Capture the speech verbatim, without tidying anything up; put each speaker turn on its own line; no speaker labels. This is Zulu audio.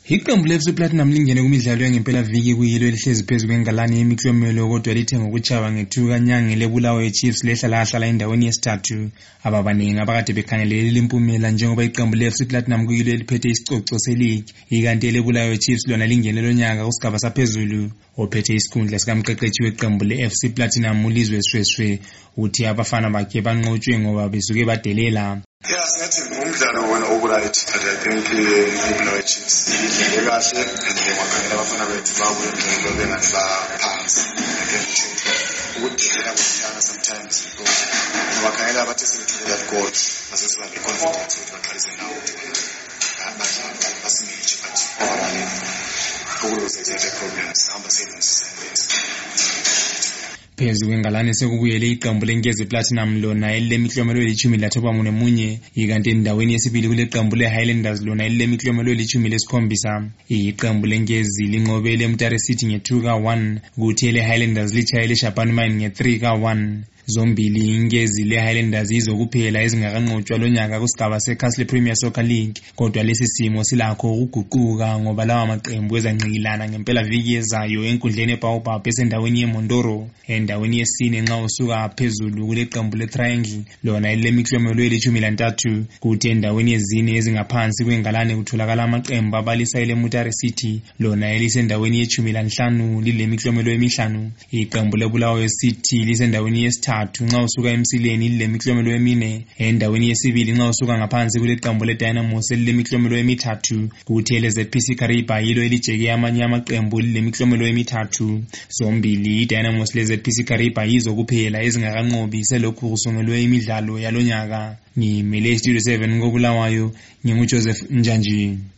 Iqembu le-F C Platinum lingene kumidlalo yangempela viki kuyilo elihlezi phezu kwengalane yemiklomelo kodwa lithe ngokutshawa ngethuka kanyanga leBulawayo Chiefs lehlala lahlala endaweni yesithathu. Ababaningi abakade bekhangelele limpumela njengoba iqembu le-F C Platinum kuyilo eliphethe isicoco se-league, ikanti leBulawayo Chiefs lona lingene lonyaka kusigaba saphezulu. Ophethe isikhundla sikamqeqeshi weqembu le-F C Platinum uLizwe Shweshwe uthi abafana bakhe banqotshwe ngoba besuke badelela.
Yes, ngathi umdlalo wona obulight but I think iBulawayo Chiefs idlale kahle and ngiyakhangela abafana bethu babuye njengoba bengathi baphansi again ukudelela kushana sometimes bakhangela abathi sebethule that goal base siba le confidence ukuthi baqalise nawo badlala basimije but overall ukuze kuyele problems hamba siyenzisa
phezu kwengalane sekubuyele iqembu leNkezi Platinum lona elilemiklomelo elithumi lathoba nemunye, ikanti endaweni yesibili kule qembu leHighlanders lona elilemiklomelo elithumi lesikhombisa. Iqembu leNkezi linqobele eMutare City nge-two ka one kuthi leHighlanders litshayele eShapan Mine nge-three ka one. Zombili iNkezi leHighlanders izokuphela ezingakanqotshwa lonyaka kusigaba seCastle Premier Soccer League, kodwa lesi simo silakho ukuguquka ngoba lawa maqembu ezanqikilana ngempela viki ezayo enkundleni eBaobab esendaweni yeMondoro. Endaweni yesine nxa usuka phezulu kule qembu leTriangle lona elilemiklomelo elithumi lantathu, kuthi endaweni yezine ezingaphansi kwengalane kutholakala amaqembu abalisa eMutare City lona elisendaweni yethumi lanhlanu lilemiklomelo emihlanu. Iqembu leBulawayo City lisendaweni yesithathu nxa usuka emsileni lilemiklomelo emine, endaweni yesibili nxa usuka ngaphansi kule qembu leDynamos elilemiklomelo emithathu, kuthi leZ P C Kariba yilo elijeke amanye amaqembu lilemiklomelo emithathu. Zombili iDynamos leZ P C Kariba yizokuphela ezingakanqobi selokhu kusungelwe imidlalo yalonyaka. Ngimele Studio seven koBulawayo, nginguJoseph Njanji.